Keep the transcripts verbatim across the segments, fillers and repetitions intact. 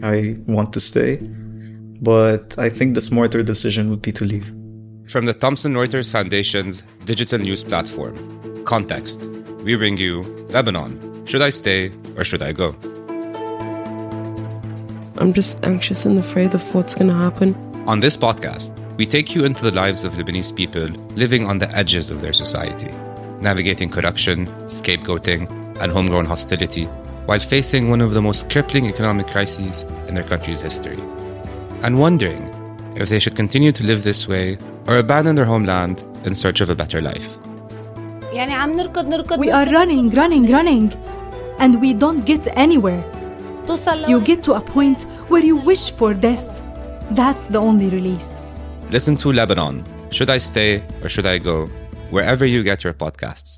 I want to stay. But I think the smarter decision would be to leave. From the Thomson Reuters Foundation's digital news platform, Context, we bring you Lebanon. Should I stay or should I go? I'm just anxious and afraid of what's going to happen. On this podcast, we take you into the lives of Lebanese people living on the edges of their society, navigating corruption, scapegoating, and homegrown hostility, while facing one of the most crippling economic crises in their country's history, and wondering if they should continue to live this way or abandon their homeland in search of a better life. We are running, running, running, and we don't get anywhere. You get to a point where you wish for death. That's the only release. Listen to Lebanon, Should I Stay or Should I Go, wherever you get your podcasts.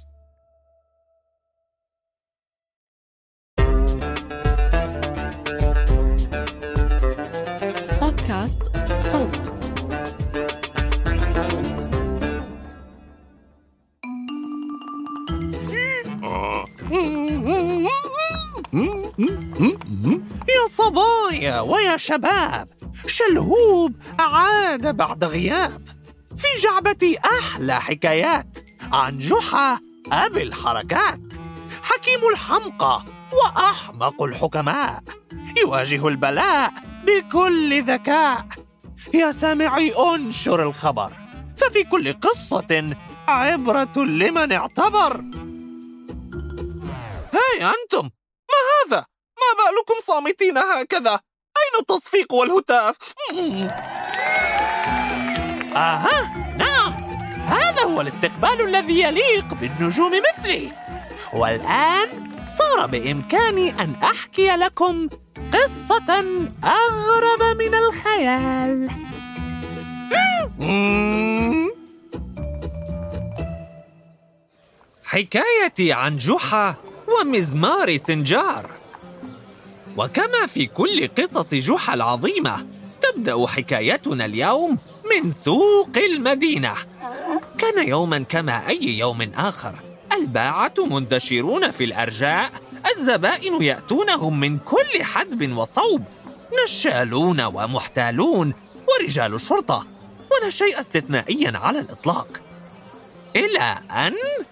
بودكاست صوت. يا صبايا ويا شباب، شلهوب عاد بعد غياب. في جعبتي أحلى حكايات عن جحا أبي الحركات، حكيم الحمقى وأحمق الحكماء، يواجه البلاء بكل ذكاء. يا سامعي أنشر الخبر، ففي كل قصة عبرة لمن اعتبر. هاي أنتم، ما هذا؟ ما بالكم صامتين هكذا؟ أين التصفيق والهتاف؟ آها، نعم، هذا هو الاستقبال الذي يليق بالنجوم مثلي. والآن صار بإمكاني أن أحكي لكم قصة أغرب من الخيال. حكايتي عن جحا ومزمار سنجار. وكما في كل قصص جحا العظيمة، تبدأ حكايتنا اليوم من سوق المدينة. كان يوما كما أي يوم آخر، الباعة منتشرون في الأرجاء، الزبائن يأتونهم من كل حدب وصوب، نشالون ومحتالون ورجال شرطة، ولا شيء استثنائيا على الإطلاق. إلى أن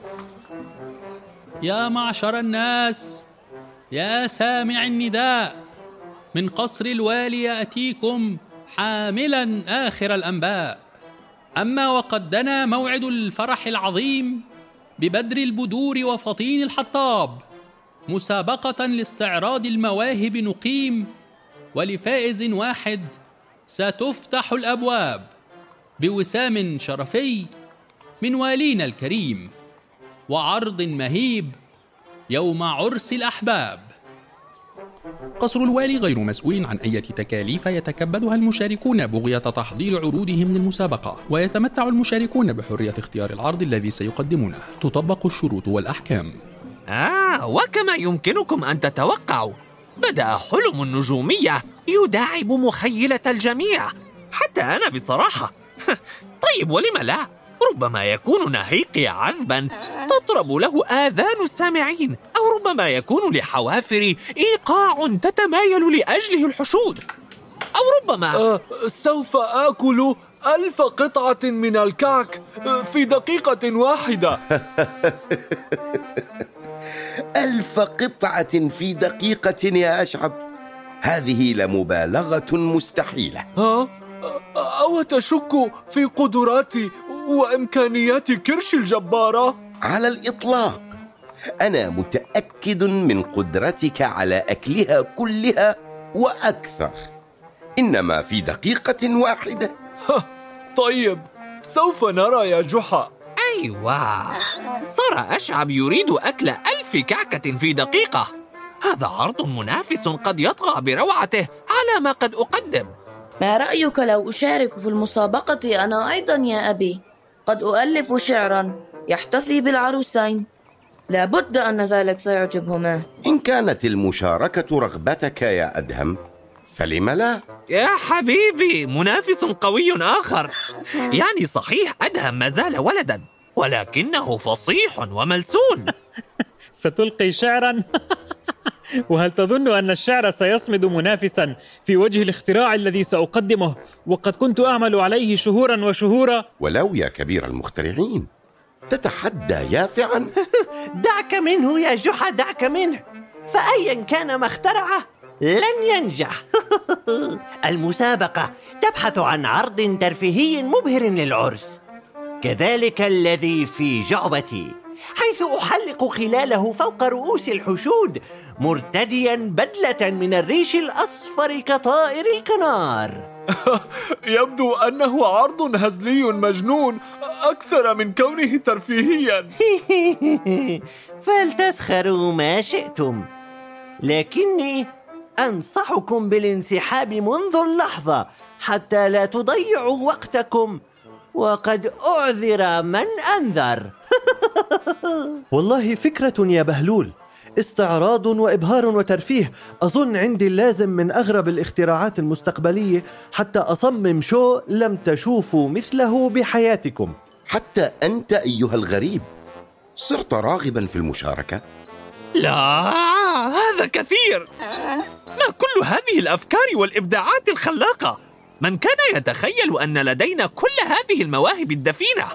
يا معشر الناس، يا سامع النداء، من قصر الوالي يأتيكم حاملا آخر الأنباء. أما وقد دنا موعد الفرح العظيم ببدر البدور وفطين الحطاب، مسابقة لاستعراض المواهب نقيم، ولفائز واحد ستفتح الأبواب بوسام شرفي من والينا الكريم، وعرض مهيب يوم عرس الأحباب. قصر الوالي غير مسؤول عن أي تكاليف يتكبدها المشاركون بغية تحضير عروضهم للمسابقة، ويتمتع المشاركون بحرية اختيار العرض الذي سيقدمونه. تطبق الشروط والأحكام. آه وكما يمكنكم أن تتوقعوا، بدأ حلم النجومية يداعب مخيلة الجميع، حتى أنا بصراحة. طيب ولم لا؟ ربما يكون نهيقي عذبا تطرب له آذان السامعين، أو ربما يكون لحوافري إيقاع تتمايل لأجله الحشود، أو ربما أه سوف آكل ألف قطعة من الكعك في دقيقة واحدة. ألف قطعة في دقيقة يا أشعب، هذه لمبالغة مستحيلة. ها؟ أو تشك في قدراتي وإمكانيات كرش الجبارة؟ على الإطلاق، أنا متأكد من قدرتك على أكلها كلها وأكثر، إنما في دقيقة واحدة. طيب، سوف نرى يا جحا. أيوة، صار أشعب يريد أكل ألف كعكة في دقيقة. هذا عرض منافس قد يطغى بروعته على ما قد أقدم. ما رأيك لو أشارك في المسابقة أنا أيضا يا أبي؟ قد أؤلف شعرا يحتفي بالعروسين، لابد أن ذلك سيعجبهما. إن كانت المشاركة رغبتك يا أدهم فلم لا؟ يا حبيبي، منافس قوي آخر. يعني صحيح أدهم ما زال ولدا، ولكنه فصيح وملسون. ستلقي شعرا؟ وهل تظن أن الشعر سيصمد منافسا في وجه الاختراع الذي سأقدمه وقد كنت أعمل عليه شهورا وشهورا؟ ولو يا كبير المخترعين تتحدى يافعا. دعك منه يا جحا، دعك منه، فأيا كان ما اخترعه لن ينجح. المسابقة تبحث عن عرض ترفيهي مبهر للعرس، كذلك الذي في جعبتي، حيث أحلق خلاله فوق رؤوس الحشود مرتديا بدلة من الريش الأصفر كطائر الكنار. يبدو أنه عرض هزلي مجنون أكثر من كونه ترفيهيا. فلتسخروا ما شئتم، لكني أنصحكم بالانسحاب منذ اللحظة حتى لا تضيعوا وقتكم، وقد أعذر من أنذر. والله فكرة يا بهلول، استعراض وإبهار وترفيه. أظن عندي اللازم من أغرب الاختراعات المستقبلية حتى أصمم شو لم تشوفوا مثله بحياتكم. حتى أنت أيها الغريب صرت راغبا في المشاركة؟ لا، هذا كثير. ما كل هذه الأفكار والإبداعات الخلاقة؟ من كان يتخيل أن لدينا كل هذه المواهب الدفينة؟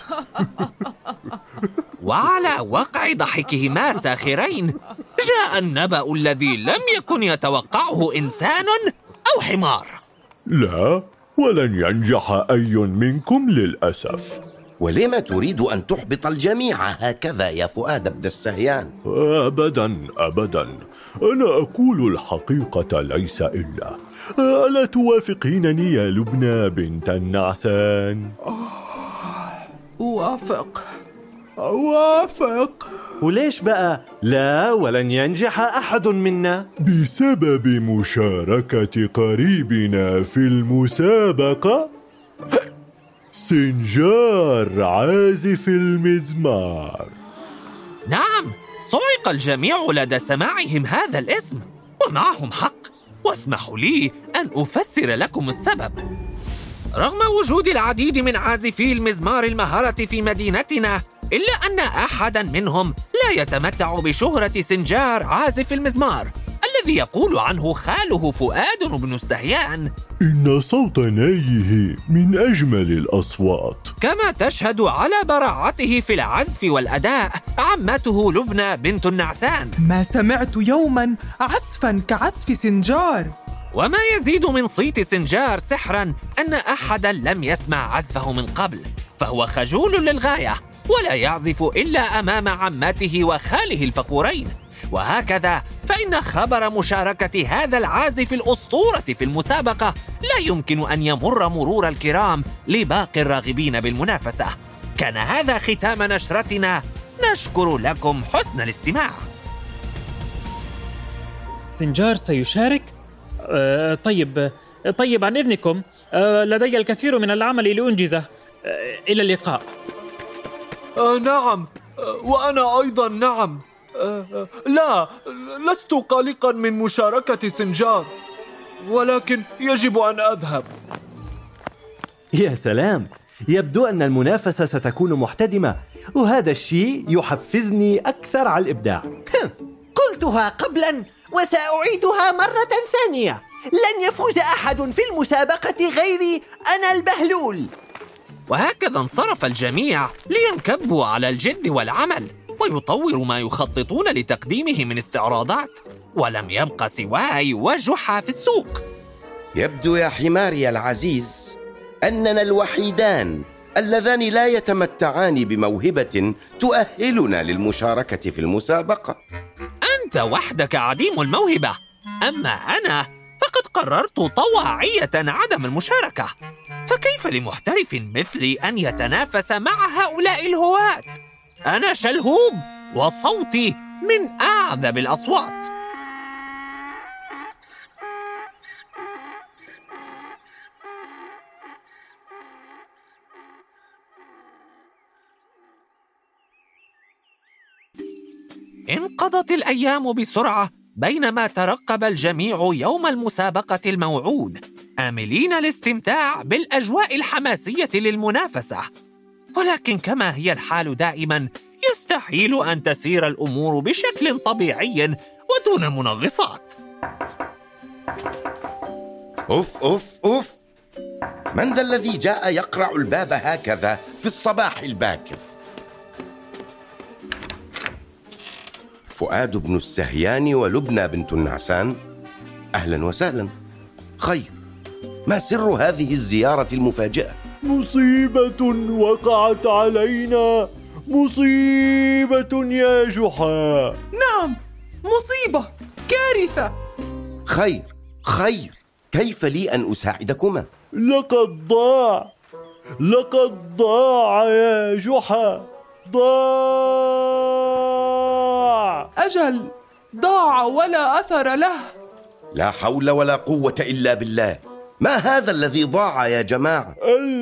وعلى وقع ضحكهما ساخرين جاء النبأ الذي لم يكن يتوقعه إنسان أو حمار. لا، ولن ينجح أي منكم للأسف. ولما تريد أن تحبط الجميع هكذا يا فؤاد ابن السهيان؟ أبدا أبدا، أنا أقول الحقيقة ليس إلا. ألا توافقينني يا لبنى بنت النعسان؟ أوافق أوافق. وليش بقى لا ولن ينجح أحد منا؟ بسبب مشاركة قريبنا في المسابقة، سنجار عازف المزمار. نعم، صعق الجميع لدى سماعهم هذا الاسم، ومعهم حق. واسمحوا لي أن أفسر لكم السبب. رغم وجود العديد من عازفي المزمار المهرة في مدينتنا، إلا أن أحدا منهم لا يتمتع بشهرة سنجار عازف المزمار الذي يقول عنه خاله فؤاد بن السهيان إن صوت نايه من أجمل الأصوات، كما تشهد على براعته في العزف والأداء عمته لبنى بنت النعسان. ما سمعت يوما عزفا كعزف سنجار. وما يزيد من صيت سنجار سحرا أن أحدا لم يسمع عزفه من قبل، فهو خجول للغاية ولا يعزف إلا أمام عمته وخاله الفخورين. وهكذا فإن خبر مشاركة هذا العازف الأسطورة في المسابقة لا يمكن أن يمر مرور الكرام لباقي الراغبين بالمنافسة. كان هذا ختام نشرتنا، نشكر لكم حسن الاستماع. سنجار سيشارك؟ آه طيب طيب عن إذنكم، آه لدي الكثير من العمل لأنجزه. آه إلى اللقاء. آه نعم، آه وأنا أيضا نعم. آه آه لا، لست قلقا من مشاركة سنجار، ولكن يجب أن أذهب. يا سلام، يبدو أن المنافسة ستكون محتدمة، وهذا الشيء يحفزني أكثر على الإبداع. قلتها قبلا وسأعيدها مرة ثانية، لن يفوز أحد في المسابقة غيري أنا البهلول. وهكذا انصرف الجميع لينكبوا على الجد والعمل ويطوروا ما يخططون لتقديمه من استعراضات، ولم يبق سواي وجحا في السوق. يبدو يا حماري العزيز أننا الوحيدان اللذان لا يتمتعان بموهبة تؤهلنا للمشاركة في المسابقة. أنت وحدك عديم الموهبة، أما أنا فقد قررت طواعية عدم المشاركة. فكيف لمحترف مثلي أن يتنافس مع هؤلاء الهواة؟ أنا شلهوب وصوتي من أعذب الأصوات. انقضت الأيام بسرعة بينما ترقب الجميع يوم المسابقة الموعود، آملين الاستمتاع بالأجواء الحماسية للمنافسة. ولكن كما هي الحال دائما، يستحيل أن تسير الأمور بشكل طبيعي ودون منغصات. أوف أوف أوف، من ذا الذي جاء يقرع الباب هكذا في الصباح الباكر؟ فؤاد بن السهيان ولبنى بنت النعسان، أهلا وسهلا. خير، ما سر هذه الزيارة المفاجئة؟ مصيبة وقعت علينا، مصيبة يا جحا. نعم، مصيبة، كارثة. خير خير، كيف لي أن أساعدكما؟ لقد ضاع، لقد ضاع يا جحا، ضاع. أجل، ضاع ولا أثر له. لا حول ولا قوة إلا بالله. ما هذا الذي ضاع يا جماعة؟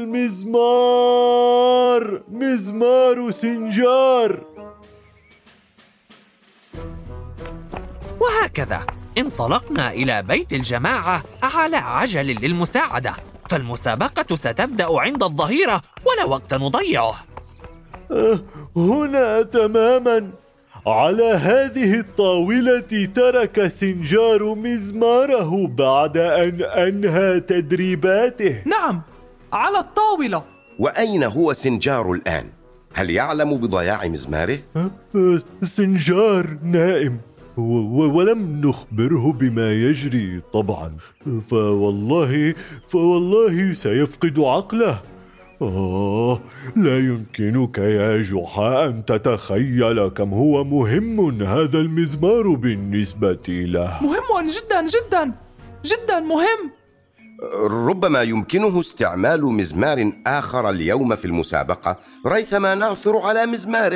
المزمار، مزمار سنجار. وهكذا انطلقنا إلى بيت الجماعة على عجل للمساعدة، فالمسابقة ستبدأ عند الظهيرة ولا وقت نضيعه. أه هنا تماما. على هذه الطاولة ترك سنجار مزماره بعد أن أنهى تدريباته. نعم، على الطاولة. وأين هو سنجار الآن؟ هل يعلم بضياع مزماره؟ أه سنجار نائم، ولم نخبره بما يجري طبعا، فوالله فوالله سيفقد عقله. آه، لا يمكنك يا جحا أن تتخيل كم هو مهم هذا المزمار بالنسبة له. مهم جدا جدا جدا مهم. ربما يمكنه استعمال مزمار آخر اليوم في المسابقة ريثما نعثر على مزماره.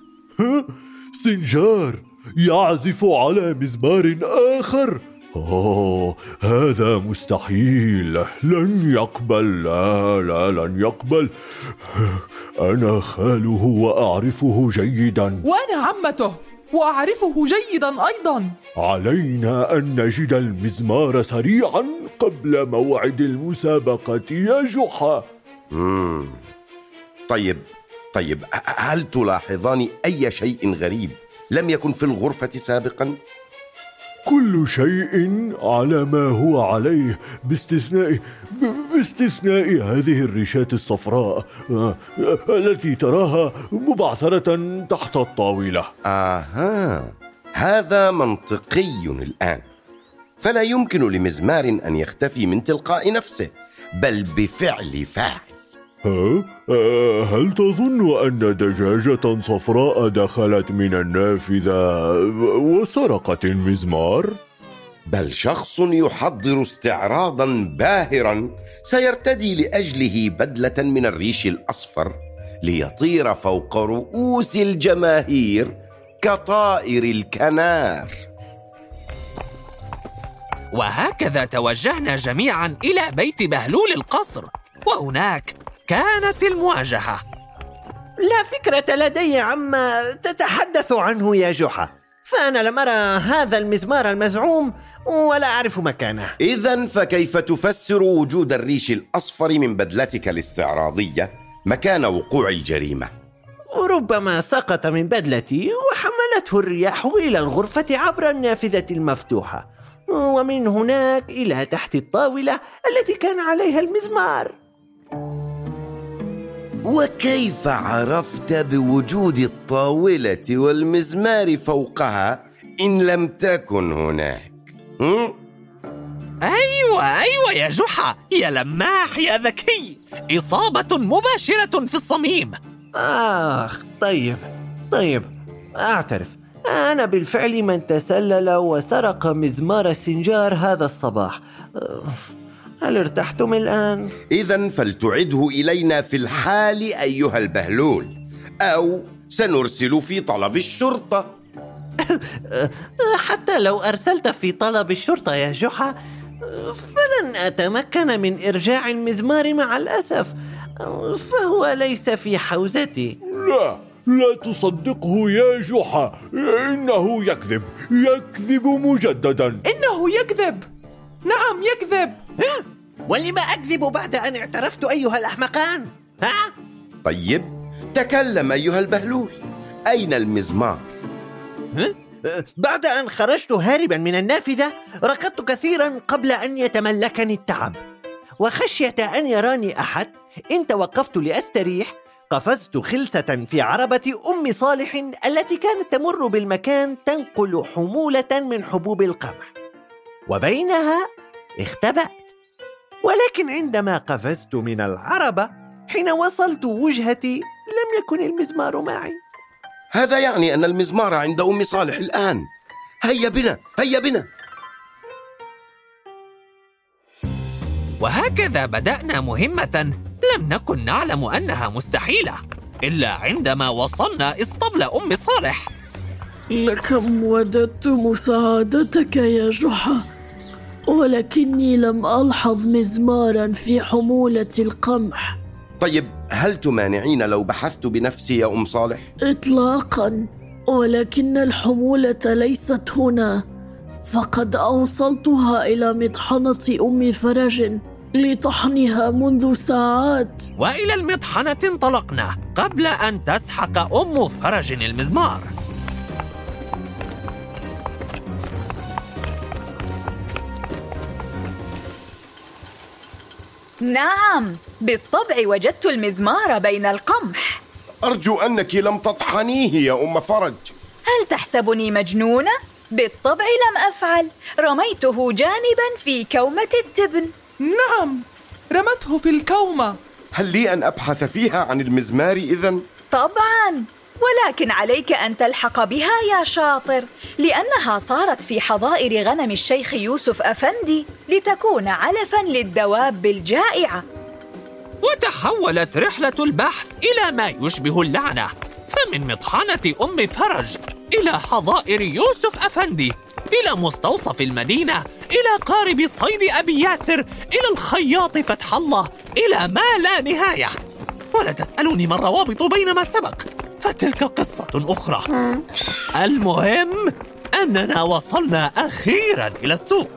سنجار يعزف على مزمار آخر؟ أوه، هذا مستحيل، لن يقبل، لا لا لن يقبل. أنا خاله وأعرفه جيدا. وأنا عمته وأعرفه جيدا أيضا. علينا أن نجد المزمار سريعا قبل موعد المسابقة يا جحا. مم. طيب طيب هل تلاحظان أي شيء غريب لم يكن في الغرفة سابقا؟ كل شيء على ما هو عليه باستثناء باستثناء هذه الريشات الصفراء التي تراها مبعثرة تحت الطاولة. آها، هذا منطقي الآن. فلا يمكن لمزمار أن يختفي من تلقاء نفسه، بل بفعل فاعل. ها؟ هل تظن أن دجاجة صفراء دخلت من النافذة وسرقت المزمار؟ بل شخص يحضر استعراضا باهرا سيرتدي لأجله بدلة من الريش الأصفر ليطير فوق رؤوس الجماهير كطائر الكنار. وهكذا توجهنا جميعا إلى بيت بهلول القصر، وهناك كانت المواجهة. لا فكرة لدي عما تتحدث عنه يا جحا، فأنا لم أرى هذا المزمار المزعوم ولا أعرف مكانه. إذن فكيف تفسر وجود الريش الأصفر من بدلتك الاستعراضية مكان وقوع الجريمة؟ ربما سقط من بدلتي وحملته الرياح إلى الغرفة عبر النافذة المفتوحة، ومن هناك إلى تحت الطاولة التي كان عليها المزمار. وكيف عرفت بوجود الطاولة والمزمار فوقها إن لم تكن هناك؟ هم؟ أيوة أيوة يا جحا، يا لماح يا ذكي، إصابة مباشرة في الصميم. آخ طيب طيب أعترف، أنا بالفعل من تسلل وسرق مزمار سنجار هذا الصباح. هل ارتحتم الآن؟ إذن فلتعده إلينا في الحال أيها البهلول، أو سنرسل في طلب الشرطة. حتى لو أرسلت في طلب الشرطة يا جحا فلن أتمكن من إرجاع المزمار مع الأسف، فهو ليس في حوزتي. لا لا تصدقه يا جحا، إنه يكذب يكذب مجددا. إنه يكذب، نعم يكذب. ولما أكذب بعد أن اعترفت أيها الأحمقان؟ ها؟ طيب تكلم أيها البهلول، أين المزمار؟ ها؟ بعد أن خرجت هاربا من النافذة ركضت كثيرا قبل أن يتملكني التعب، وخشية أن يراني أحد إن توقفت لأستريح قفزت خلسة في عربة أم صالح التي كانت تمر بالمكان تنقل حمولة من حبوب القمح، وبينها اختبأت. ولكن عندما قفزت من العربة حين وصلت وجهتي لم يكن المزمار معي. هذا يعني أن المزمار عند أم صالح الآن. هيا بنا هيا بنا. وهكذا بدأنا مهمة لم نكن نعلم أنها مستحيلة إلا عندما وصلنا اسطبل أم صالح. لكم وددت مساعدتك يا جحا، ولكني لم ألحظ مزمارا في حمولة القمح. طيب هل تمانعين لو بحثت بنفسي يا أم صالح؟ إطلاقا، ولكن الحمولة ليست هنا، فقد أوصلتها إلى مطحنة أم فرج لطحنها منذ ساعات. وإلى المطحنة انطلقنا قبل أن تسحق أم فرج المزمار. نعم، بالطبع وجدت المزمار بين القمح. أرجو أنك لم تطحنيه يا أم فرج. هل تحسبني مجنونة؟ بالطبع لم أفعل، رميته جانبا في كومة التبن. نعم، رمته في الكومة. هل لي أن أبحث فيها عن المزمار إذن؟ طبعا، ولكن عليك أن تلحق بها يا شاطر، لأنها صارت في حظائر غنم الشيخ يوسف أفندي لتكون علفا للدواب الجائعة. وتحولت رحلة البحث إلى ما يشبه اللعنة، فمن مطحنة أم فرج إلى حظائر يوسف أفندي، إلى مستوصف المدينة، إلى قارب صيد أبي ياسر، إلى الخياط فتح الله، إلى ما لا نهاية. ولا تسألوني ما الروابط بين ما سبق، فتلك قصة أخرى. المهم أننا وصلنا أخيرا إلى السوق،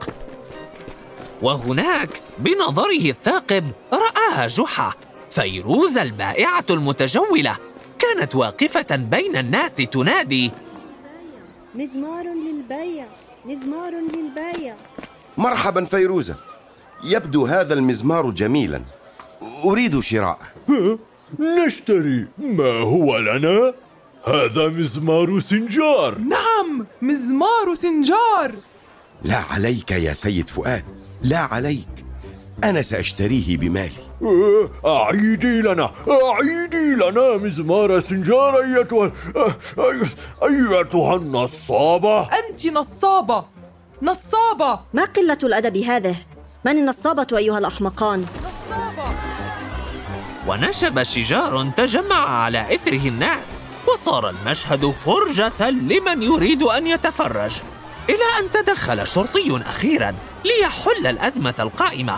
وهناك بنظره الثاقب رآها جحا، فيروز البائعة المتجولة، كانت واقفة بين الناس تنادي: مزمار للبيع، مزمار للبيع. مرحبا فيروزة، يبدو هذا المزمار جميلا، أريد شراءه. نشتري، ما هو لنا؟ هذا مزمار سنجار. نعم، مزمار سنجار. لا عليك يا سيد فؤاد، لا عليك، أنا سأشتريه بمالي. أعيدي لنا أعيدي لنا مزمار سنجار أيتها أيتها النصابة. أنت نصابة نصابة. ما قلة الأدب هذه؟ من النصابة أيها الأحمقان؟ نصابة. ونشب شجار تجمع على إثره الناس، وصار المشهد فرجة لمن يريد أن يتفرج، إلى أن تدخل شرطي أخيرا ليحل الأزمة القائمة.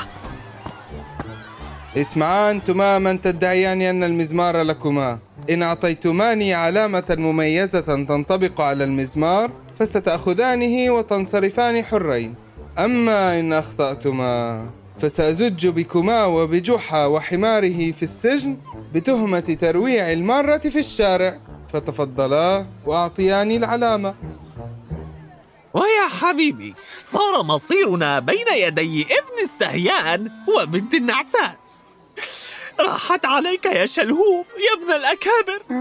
اسمعا أنتما من تدعيان أن المزمار لكما، إن أعطيتماني علامة مميزة تنطبق على المزمار فستأخذانه وتنصرفان حرين، أما إن أخطأتما فسأزج بكما وبجحا وحماره في السجن بتهمة ترويع المارة في الشارع، فتفضلا وأعطياني العلامة. ويا حبيبي، صار مصيرنا بين يدي ابن السهيان وبنت النعسان. راحت عليك يا شلهوب يا ابن الأكابر.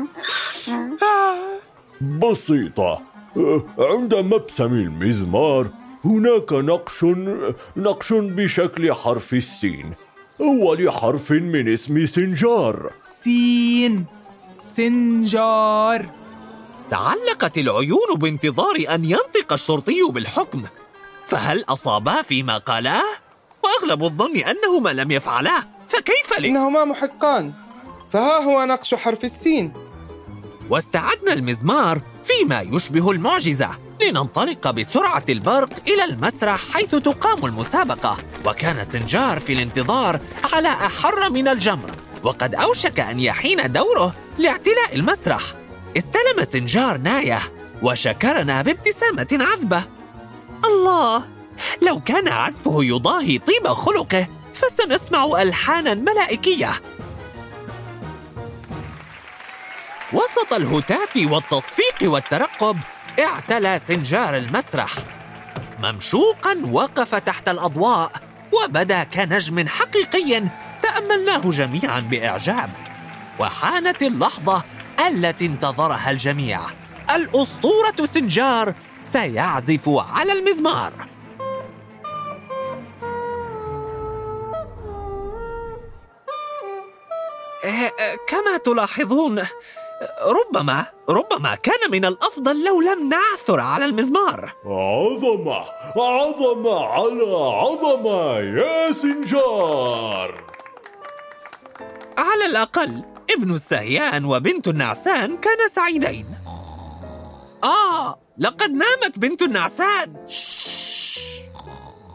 بسيطة، عند مبسم المزمار هناك نقش نقش بشكل حرف السين، أول حرف من اسم سنجار. سين، سنجار. تعلقت العيون بانتظار أن ينطق الشرطي بالحكم، فهل أصابا فيما قالاه؟ وأغلب الظن أنهما لم يفعلاه، فكيف لي؟ إنهما محقان، فها هو نقش حرف السين. واستعدنا المزمار فيما يشبه المعجزة لننطلق بسرعة البرق إلى المسرح حيث تقام المسابقة، وكان سنجار في الانتظار على أحر من الجمر، وقد أوشك أن يحين دوره لاعتلاء المسرح. استلم سنجار نايه وشكرنا بابتسامة عذبة. الله، لو كان عزفه يضاهي طيب خلقه فسنسمع ألحانا ملائكية. وسط الهتاف والتصفيق والترقب اعتلى سنجار المسرح. ممشوقا وقف تحت الأضواء وبدا كنجم حقيقي تأملناه جميعا بإعجاب. وحانت اللحظة التي انتظرها الجميع. الأسطورة سنجار سيعزف على المزمار. كما تلاحظون ربما ربما كان من الأفضل لو لم نعثر على المزمار. عظمة عظمة على عظمة يا سنجار. على الأقل ابن السهيان وبنت النعسان كانا سعيدين. آه لقد نامت بنت النعسان.